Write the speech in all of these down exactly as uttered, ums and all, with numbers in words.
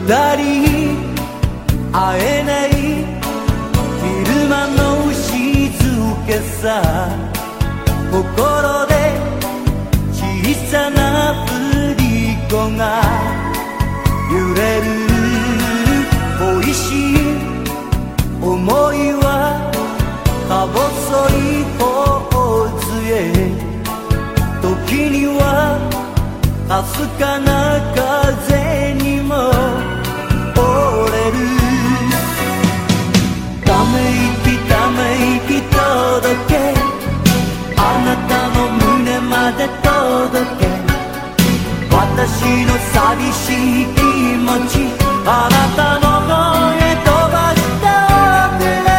二人会えない昼間の静けさ、心で小さな振り子が揺れる。恋しい思いはか細い頬杖、時にはかすかな風にも折れる。ため息ため息届け、あなたの胸まで届け、私の寂しい気持ちあなたの方へ飛ばしておくれ。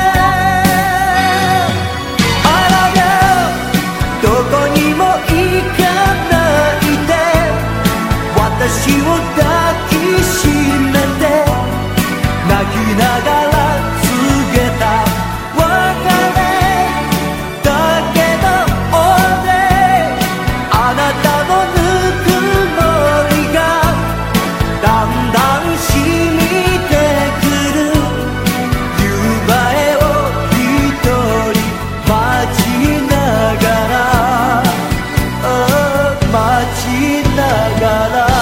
I love you どこにも行かないで、私を抱きしめて、泣きながら告げた別れだけど、俺あなたのぬくもりがだんだん染みてくる。夕映えを一人待ちながら、待ちながら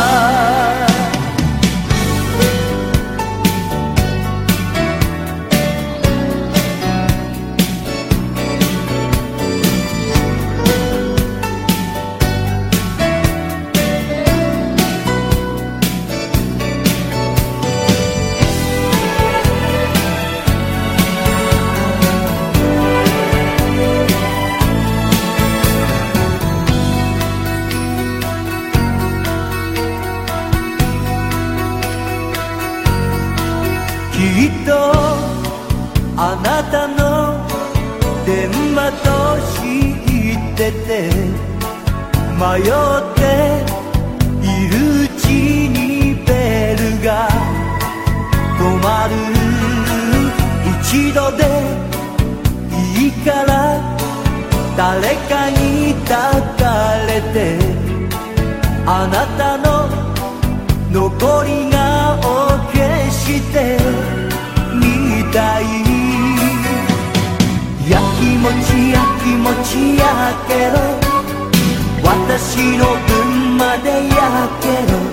きっとあなたの電話と知ってて、迷っているうちにベルが止まる。一度でいいから誰かに抱かれて、あなたの残りがを消してみたい。やきもちやきもちやけど、私の分までやけど、